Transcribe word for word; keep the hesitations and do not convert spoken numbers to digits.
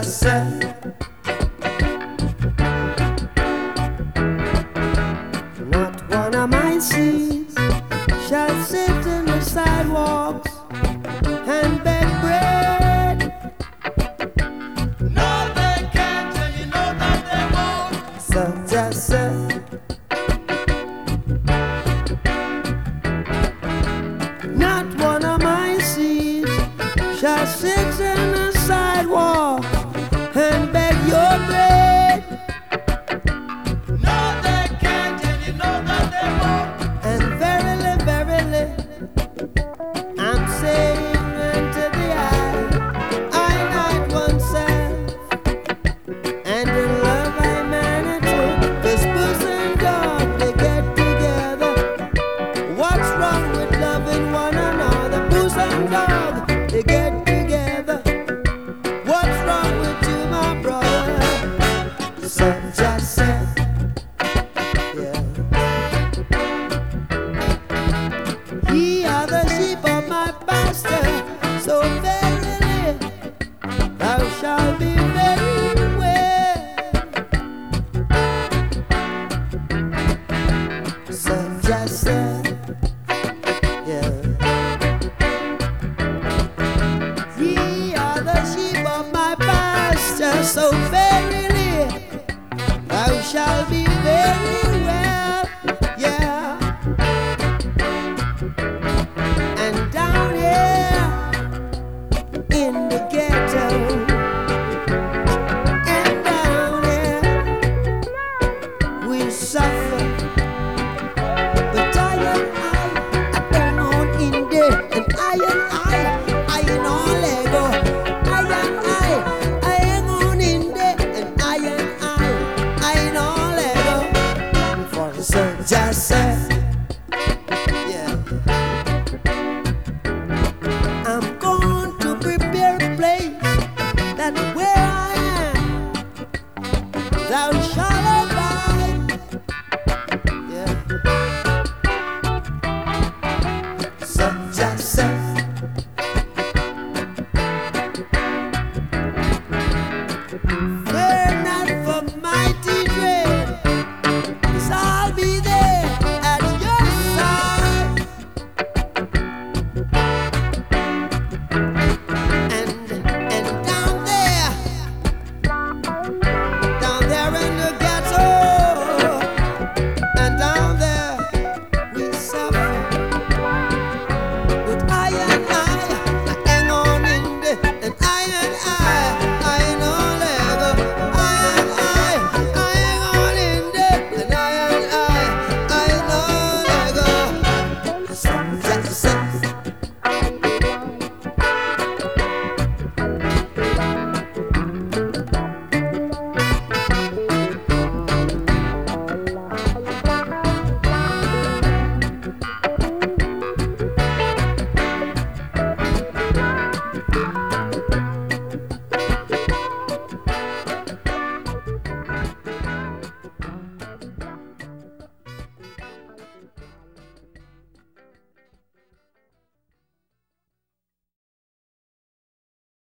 just said, not one of my seeds shall sit in the sidewalks and beg bread. No, they can't, and you know that they won't. So just said, not one of my seeds shall sit in the sidewalk and beg your bread. No, they can't, and you know that they won't. And verily, verily, I'm saying unto the eye, I not oneself, and in love I manage this pussy and dog, they get together. What's wrong with loving one another? Pussy and dog, they get together. What's wrong with you, my brother? So just said, yeah. Ye are the sheep of my pasture, so verily thou shalt be very well. So just said, yeah. Ye are the sheep of my pasture, so verily thou shalt be very well, yeah. And down here in the ghetto, and down here we suffer. But I and I, I hang on in there, and I and I, I and all Lego. I and I, I hang on in there, and I and I, I and all Lego. For the sun just said, yeah. I'm going to prepare a place that where I am, thou